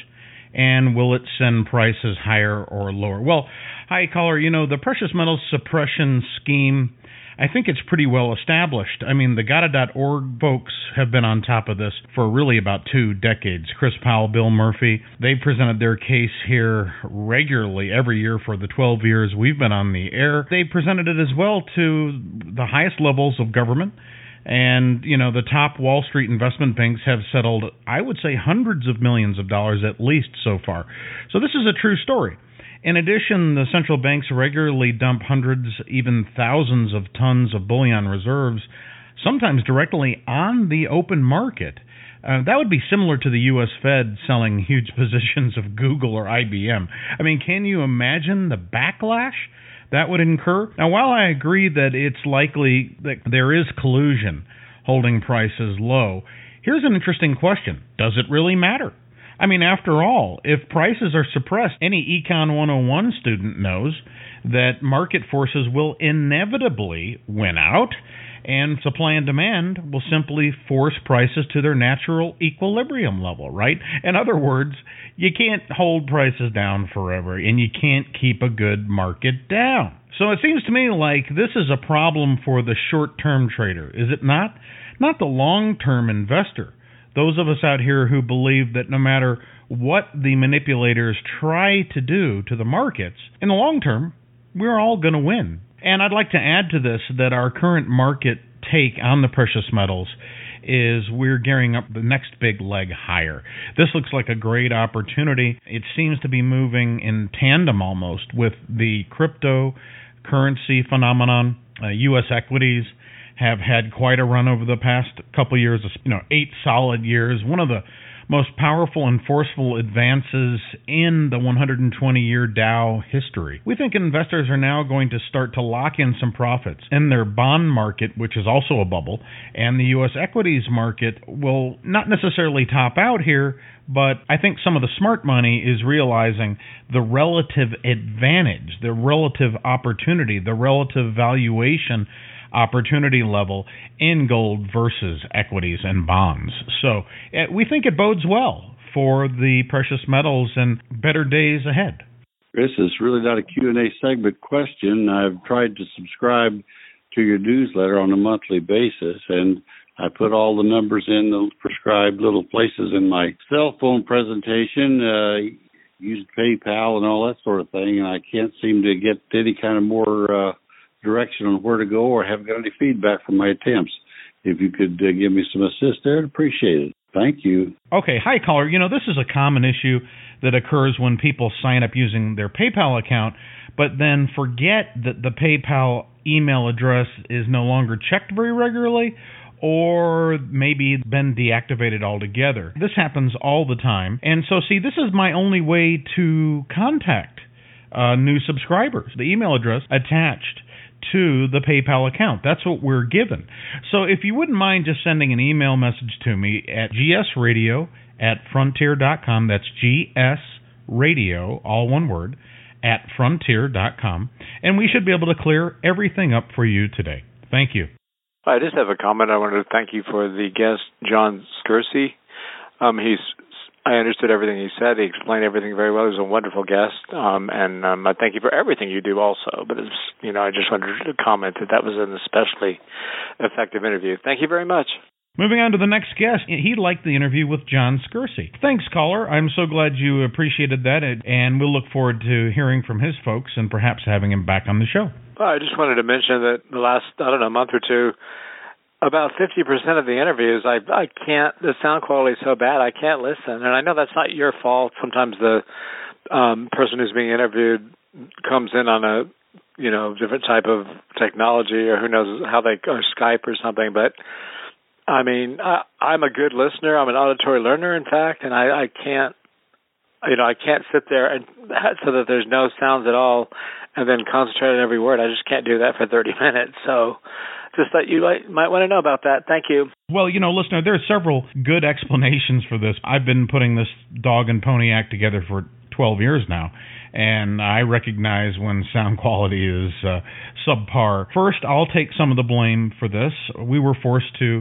And will it send prices higher or lower? Well, hi, caller. You know, the precious metals suppression scheme, I think it's pretty well established. I mean, the G A T A dot org folks have been on top of this for really about two decades. Chris Powell, Bill Murphy, they presented their case here regularly every year for the twelve years we've been on the air. They presented it as well to the highest levels of government. And, you know, the top Wall Street investment banks have settled, I would say, hundreds of millions of dollars at least so far. So this is a true story. In addition, the central banks regularly dump hundreds, even thousands of tons of bullion reserves, sometimes directly on the open market. Uh, that would be similar to the U S Fed selling huge positions of Google or I B M. I mean, can you imagine the backlash that would incur? Now, while I agree that it's likely that there is collusion holding prices low, here's an interesting question. Does it really matter? I mean, after all, if prices are suppressed, any Econ one oh one student knows that market forces will inevitably win out, and supply and demand will simply force prices to their natural equilibrium level, right? In other words, you can't hold prices down forever, and you can't keep a good market down. So it seems to me like this is a problem for the short-term trader, is it not? Not the long-term investor. Those of us out here who believe that no matter what the manipulators try to do to the markets, in the long term, we're all going to win. And I'd like to add to this that our current market take on the precious metals is we're gearing up the next big leg higher. This looks like a great opportunity. It seems to be moving in tandem almost with the cryptocurrency phenomenon. Uh, U S equities have had quite a run over the past couple of years, you know, eight solid years. One of the most powerful and forceful advances in the one hundred twenty-year Dow history. We think investors are now going to start to lock in some profits in their bond market, which is also a bubble, and the U S equities market will not necessarily top out here, but I think some of the smart money is realizing the relative advantage, the relative opportunity, the relative valuation opportunity level in gold versus equities and bonds. So uh, we think it bodes well for the precious metals and better days ahead. Chris, it's really not a Q and A segment question. I've tried to subscribe to your newsletter on a monthly basis, and I put all the numbers in the prescribed little places in my cell phone presentation, uh, used PayPal and all that sort of thing, and I can't seem to get any kind of more uh, direction on where to go or haven't got any feedback from my attempts. If you could uh, give me some assist there, I'd appreciate it. Thank you. Okay. Hi, caller. You know, this is a common issue that occurs when people sign up using their PayPal account, but then forget that the PayPal email address is no longer checked very regularly, or maybe been deactivated altogether. This happens all the time. And so, see, this is my only way to contact uh, new subscribers. The email address attached to the PayPal account. That's what we're given. So if you wouldn't mind just sending an email message to me at gsradio at frontier dot com. That's gsradio, all one word, at frontier dot com. And we should be able to clear everything up for you today. Thank you. I just have a comment. I wanted to thank you for the guest, John Scursey. Um, he's I understood everything he said. He explained everything very well. He was a wonderful guest, um, and um, I thank you for everything you do also. But it's, you know, I just wanted to comment that that was an especially effective interview. Thank you very much. Moving on to the next guest. He liked the interview with John Scursey. Thanks, caller. I'm so glad you appreciated that, and we'll look forward to hearing from his folks and perhaps having him back on the show. Well, I just wanted to mention that the last, I don't know, month or two, about fifty percent of the interviews, I I can't, the sound quality is so bad, I can't listen. And I know that's not your fault. Sometimes the um, person who's being interviewed comes in on a, you know, different type of technology, or who knows how they, or Skype or something. But, I mean, I, I'm a good listener. I'm an auditory learner, in fact, and I, I can't, you know, I can't sit there and so that there's no sounds at all and then concentrate on every word. I just can't do that for thirty minutes. So just that you might, might want to know about that. Thank you. Well, you know, listener, there are several good explanations for this. I've been putting this Dog and Pony Act together for twelve years now, and I recognize when sound quality is uh, subpar. First, I'll take some of the blame for this. We were forced to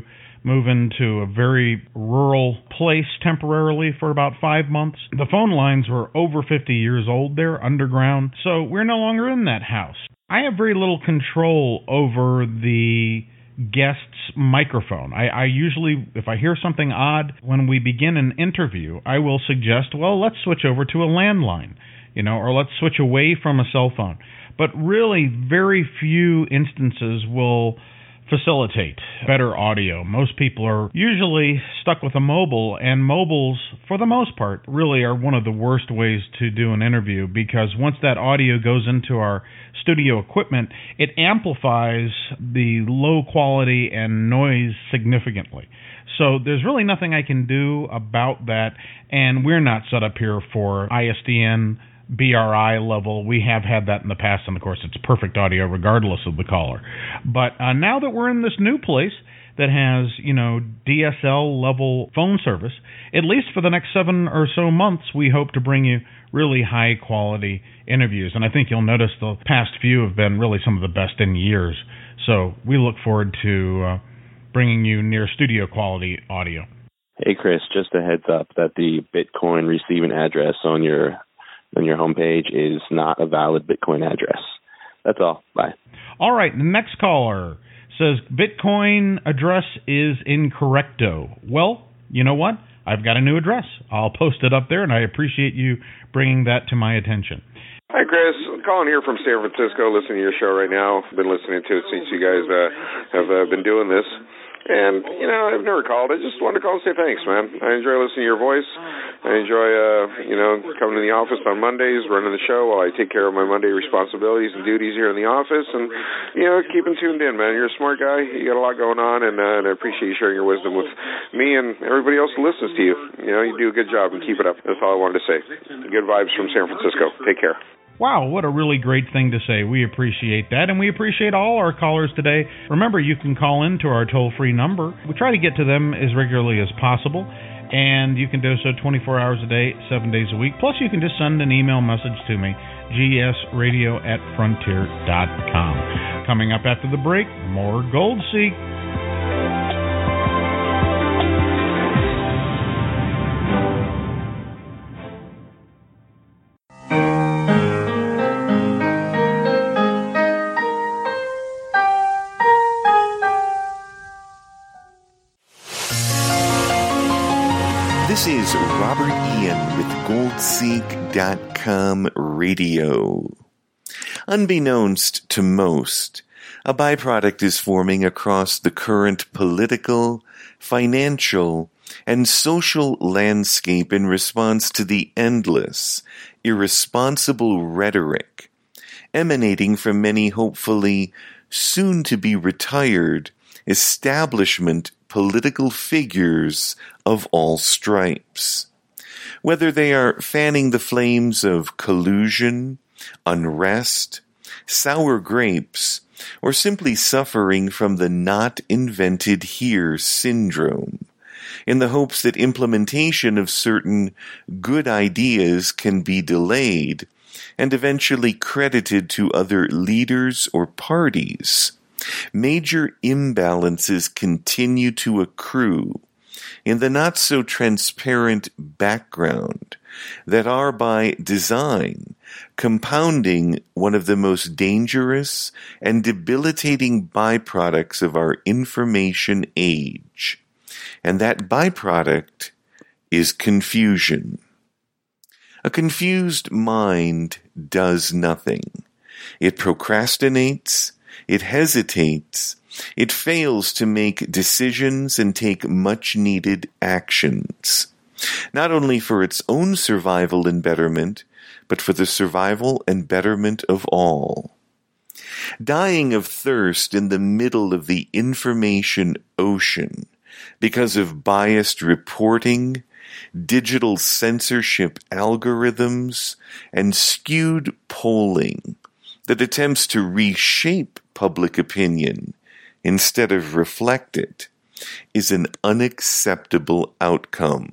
move into a very rural place temporarily for about five months. The phone lines were over fifty years old there, underground, so we're no longer in that house. I have very little control over the guest's microphone. I, I usually, if I hear something odd, when we begin an interview, I will suggest, well, let's switch over to a landline, you know, or let's switch away from a cell phone. But really, very few instances will facilitate better audio. Most people are usually stuck with a mobile, and mobiles, for the most part, really are one of the worst ways to do an interview, because once that audio goes into our studio equipment, it amplifies the low quality and noise significantly. So there's really nothing I can do about that, and we're not set up here for I S D N B R I level. We have had that in the past, and of course it's perfect audio regardless of the caller. But uh, now that we're in this new place that has, you know, D S L level phone service, at least for the next seven or so months, we hope to bring you really high quality interviews. And I think you'll notice the past few have been really some of the best in years. So we look forward to uh, bringing you near studio quality audio. Hey Chris, just a heads up that the Bitcoin receiving address on your on your homepage is not a valid Bitcoin address. That's all. Bye. All right. The next caller says Bitcoin address is incorrecto. Well, you know what? I've got a new address. I'll post it up there, and I appreciate you bringing that to my attention. Hi, Chris. I'm calling here from San Francisco, listening to your show right now. I've been listening to it since you guys uh, have uh, been doing this. And, you know, I've never called. I just wanted to call and say thanks, man. I enjoy listening to your voice. I enjoy, uh, you know, coming to the office on Mondays, running the show while I take care of my Monday responsibilities and duties here in the office. And, you know, keeping tuned in, man. You're a smart guy. You got a lot going on, and, uh, and I appreciate you sharing your wisdom with me and everybody else who listens to you. You know, you do a good job, and keep it up. That's all I wanted to say. Good vibes from San Francisco. Take care. Wow, what a really great thing to say. We appreciate that, and we appreciate all our callers today. Remember, you can call in to our toll-free number. We try to get to them as regularly as possible, and you can do so twenty-four hours a day, seven days a week. Plus, you can just send an email message to me, g s radio at frontier dot com. Coming up after the break, more Gold Seek. This is Robert Ian with gold seek dot com radio. Unbeknownst to most, a byproduct is forming across the current political, financial, and social landscape in response to the endless, irresponsible rhetoric emanating from many hopefully soon-to-be retired establishment political figures of all stripes. Whether they are fanning the flames of collusion, unrest, sour grapes, or simply suffering from the not invented here syndrome, in the hopes that implementation of certain good ideas can be delayed and eventually credited to other leaders or parties, major imbalances continue to accrue in the not-so-transparent background that are by design compounding one of the most dangerous and debilitating byproducts of our information age. And that byproduct is confusion. A confused mind does nothing. It procrastinates, it hesitates, it fails to make decisions and take much-needed actions, not only for its own survival and betterment, but for the survival and betterment of all. Dying of thirst in the middle of the information ocean because of biased reporting, digital censorship algorithms, and skewed polling that attempts to reshape public opinion instead of reflect it, is an unacceptable outcome.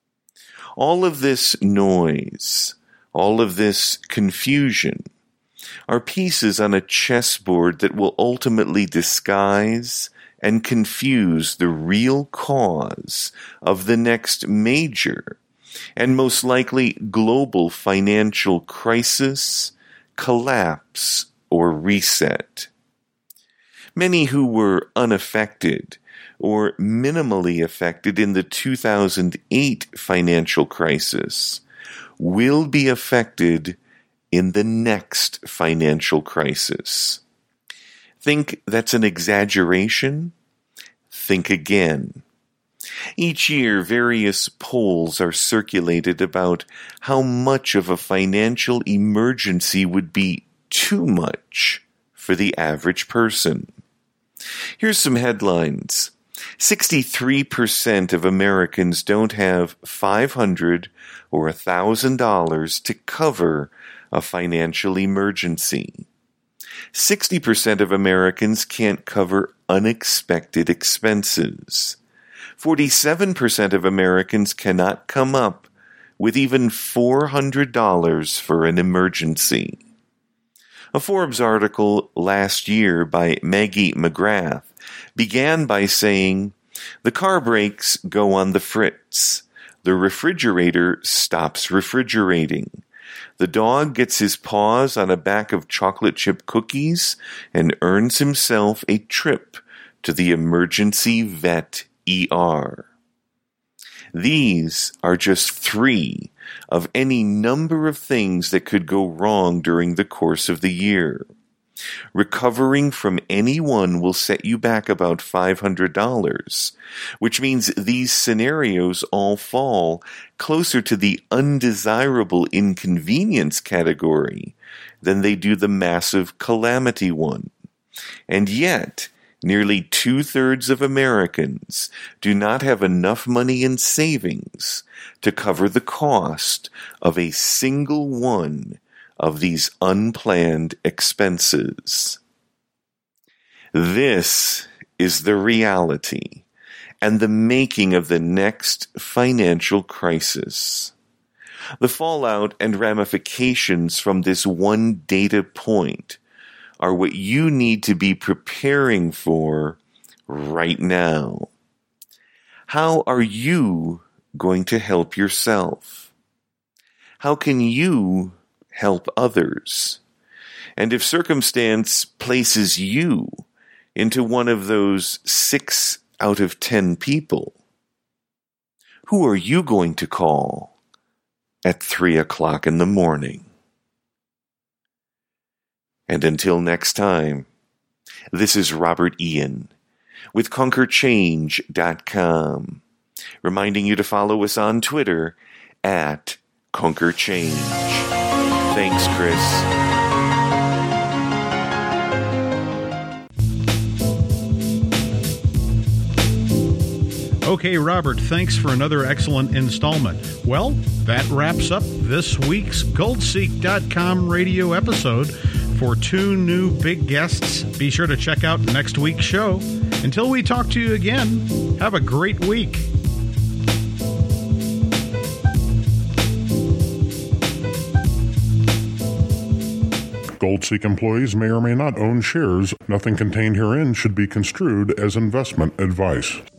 All of this noise, all of this confusion, are pieces on a chessboard that will ultimately disguise and confuse the real cause of the next major and most likely global financial crisis, collapse, or reset. Many who were unaffected or minimally affected in the two thousand eight financial crisis will be affected in the next financial crisis. Think that's an exaggeration? Think again. Each year, various polls are circulated about how much of a financial emergency would be too much for the average person. Here's some headlines. sixty-three percent of Americans don't have five hundred dollars or one thousand dollars to cover a financial emergency. sixty percent of Americans can't cover unexpected expenses. forty-seven percent of Americans cannot come up with even four hundred dollars for an emergency. A Forbes article last year by Maggie McGrath began by saying, "The car brakes go on the fritz. The refrigerator stops refrigerating. The dog gets his paws on a bag of chocolate chip cookies and earns himself a trip to the emergency vet E R." These are just three of any number of things that could go wrong during the course of the year. Recovering from any one will set you back about five hundred dollars, which means these scenarios all fall closer to the undesirable inconvenience category than they do the massive calamity one. And yet, nearly two-thirds of Americans do not have enough money in savings to cover the cost of a single one of these unplanned expenses. This is the reality and the making of the next financial crisis. The fallout and ramifications from this one data point are what you need to be preparing for right now. How are you going to help yourself? How can you help others? And if circumstance places you into one of those six out of ten people, who are you going to call at three o'clock in the morning? And until next time, this is Robert Ian with Conquer Change dot com, reminding you to follow us on Twitter at Conquer Change. Thanks, Chris. Okay, Robert, thanks for another excellent installment. Well, that wraps up this week's Gold Seek dot com radio episode. For two new big guests, be sure to check out next week's show. Until we talk to you again, have a great week. GoldSeek employees may or may not own shares. Nothing contained herein should be construed as investment advice.